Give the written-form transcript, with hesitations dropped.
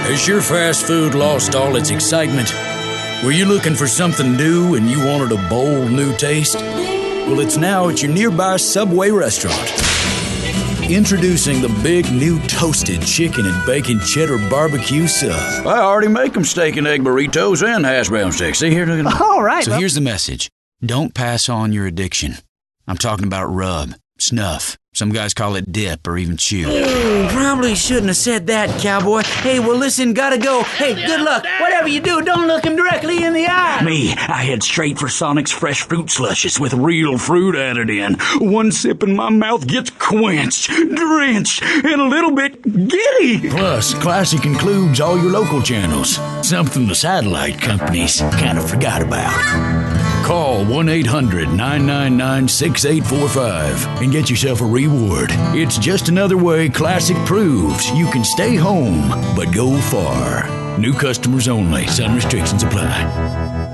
Has your fast food lost all its excitement? Were you looking for something new and you wanted a bold new taste? Well, it's now at your nearby Subway restaurant. Introducing the big new toasted chicken and bacon cheddar barbecue sub. I already make them steak and egg burritos and hash brown sticks. See here? Look at them. All right. So here's the message. Don't pass on your addiction. I'm talking about rub, snuff. Some guys call it dip or even chew. Probably shouldn't have said that, cowboy. Hey, well, listen, gotta go. Hey, good luck. Whatever you do, don't look him directly in the eye. Me, I head straight for Sonic's fresh fruit slushes with real fruit added in. One sip and my mouth gets quenched, drenched, and a little bit giddy. Plus, Classic includes all your local channels. Something the satellite companies kind of forgot about. Call 1-800-999-6845 and get yourself a reward. It's just another way Classic proves you can stay home, but go far. New customers only. Some restrictions apply.